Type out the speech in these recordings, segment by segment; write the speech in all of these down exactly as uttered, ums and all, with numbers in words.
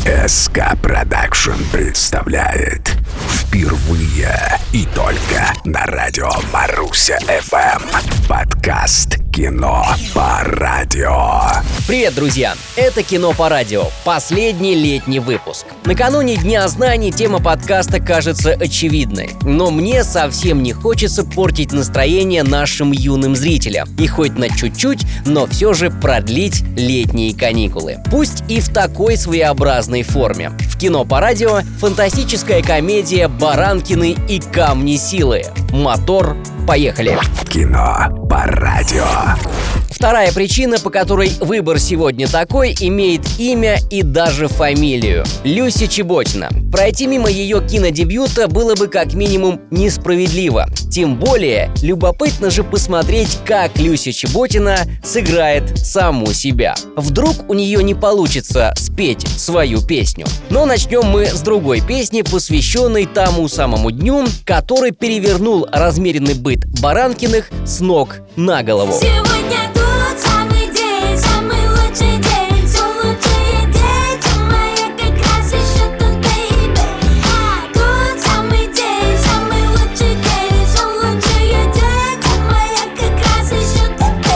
эс ка Production представляет впервые и только на радио Маруся эф эм подкаст «Кино по радио». Привет, друзья! Это «Кино по радио», последний летний выпуск. Накануне Дня знаний тема подкаста кажется очевидной, но мне совсем не хочется портить настроение нашим юным зрителям и хоть на чуть-чуть, но все же продлить летние каникулы. Пусть и в такой своеобразной форме. В «Кино по радио» фантастическая комедия «Баранкины и камни силы». Мотор, поехали! Кино по радио. Вторая причина, по которой выбор сегодня такой, имеет имя и даже фамилию – Люся Чеботина. Пройти мимо ее кинодебюта было бы как минимум несправедливо. Тем более, любопытно же посмотреть, как Люся Чеботина сыграет саму себя. Вдруг у нее не получится спеть свою песню. Но начнем мы с другой песни, посвященной тому самому дню, который перевернул размеренный быт Баранкиных с ног на голову. Сегодня тот самый день, самый лучший день, все лучшие дети мои как раз еще тут, бейби. А тот самый день, самый лучший день, все лучшие дети мои как раз еще тут,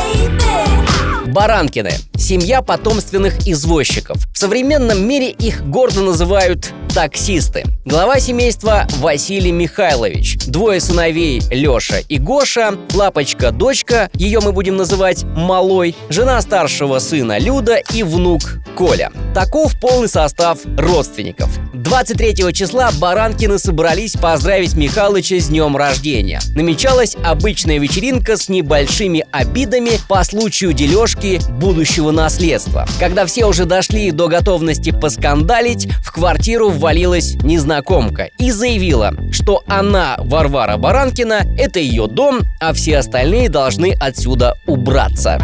бейби. Баранкины – семья потомственных извозчиков. В современном мире их гордо называют таксисты. Глава семейства Василий Михайлович. Двое сыновей Леша и Гоша, лапочка дочка, ее мы будем называть Малой, жена старшего сына Люда и внук Коля. Таков полный состав родственников. двадцать третьего числа Баранкины собрались поздравить Михалыча с днем рождения. Намечалась обычная вечеринка с небольшими обидами по случаю дележки будущего наследства. Когда все уже дошли до готовности поскандалить, в квартиру ввалилась незнакомка и заявила, что она, Варвара Баранкина, это ее дом, а все остальные должны отсюда убраться.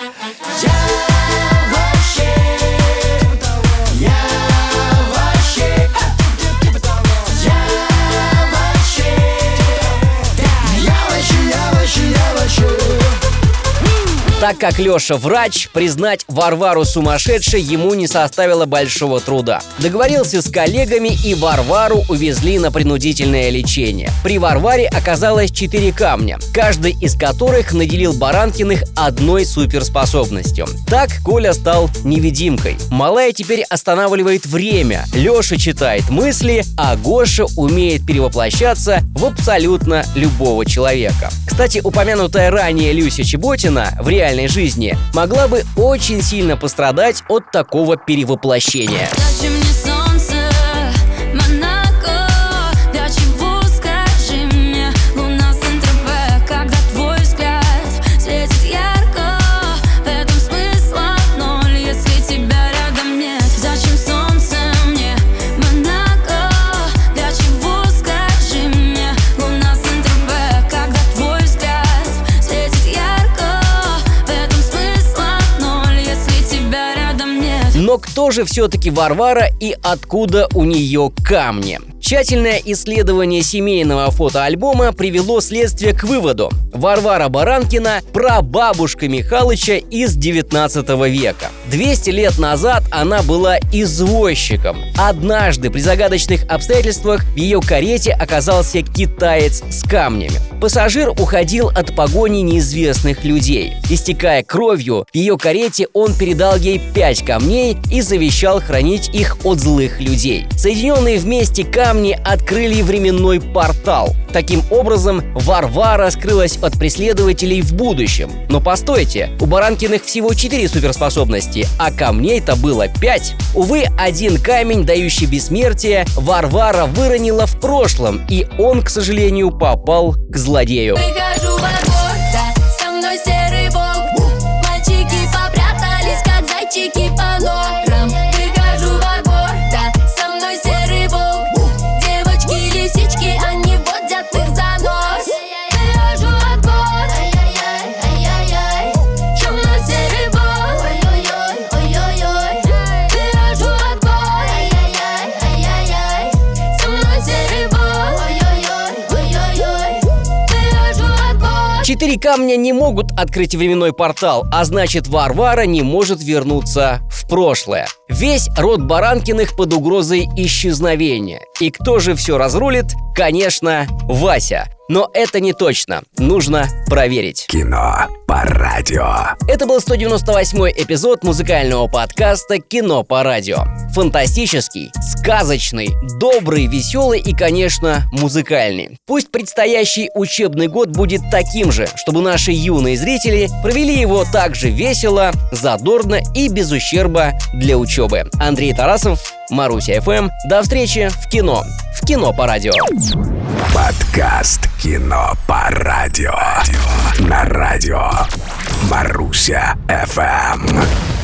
Так как Леша врач, признать Варвару сумасшедшей ему не составило большого труда. Договорился с коллегами, и Варвару увезли на принудительное лечение. При Варваре оказалось четыре камня, каждый из которых наделил Баранкиных одной суперспособностью. Так Коля стал невидимкой. Малая теперь останавливает время, Леша читает мысли, а Гоша умеет перевоплощаться в абсолютно любого человека. Кстати, упомянутая ранее Люся Чеботина в реальной жизни могла бы очень сильно пострадать от такого перевоплощения. Зачем мне солнце, Монако? Для чего, скажи мне, луна в Сент-Тропе, когда твой взгляд светит ярко? В этом смысла ноль, если тебя рядом нет. Зачем солнце мне, Монако? Для чего, скажи мне, луна в Сент-Тропе, когда твой взгляд светит ярко? В этом смысла ноль, если тебя рядом нет. Но кто же все-таки Варвара и откуда у нее камни? Тщательное исследование семейного фотоальбома привело следствие к выводу: Варвара Баранкина – прабабушка Михалыча из девятнадцатого века. двести лет назад она была извозчиком. Однажды при загадочных обстоятельствах в ее карете оказался китаец с камнями. Пассажир уходил от погони неизвестных людей. Истекая кровью, в ее карете он передал ей пять камней и завещал хранить их от злых людей. Соединенные вместе камни открыли временной портал. Таким образом, Варвара скрылась от преследователей в будущем. Но постойте, у Баранкиных всего четыре суперспособности, а камней-то было пять. Увы, один камень, дающий бессмертие, Варвара выронила в прошлом, и он, к сожалению, попал к злодею. Прихожу во двор, да, со мной серый волк. Мальчики попрятались, как зайчики по норам. Прихожу во двор, да, со мной серый волк. Девочки, лисички, они водят их за нос. Прихожу во двор, ай-яй-яй, ай-яй-яй. Со мной серый волк, ой-ой-ой, ой-ой-ой. Прихожу во двор, ай-яй-яй, ай-яй-яй. Со мной серый волк, ой-ой-ой, ой-ой-ой. Прихожу во двор. Четыре камня не могут открыть временной портал, а значит, Варвара не может вернуться в прошлое. Весь род Баранкиных под угрозой исчезновения. И кто же все разрулит? Конечно, Вася. Но это не точно. Нужно проверить. Кино по радио. Это был сто девяносто восьмой эпизод музыкального подкаста «Кино по радио». Фантастический, сказочный, добрый, веселый и, конечно, музыкальный. Пусть предстоящий учебный год будет таким же, чтобы наши юные зрители провели его так же весело, задорно и без ущерба для учебы. Андрей Тарасов, Маруся ФМ. До встречи в кино. В «Кино по радио». Подкаст «Кино по радио» на радио Маруся ФМ.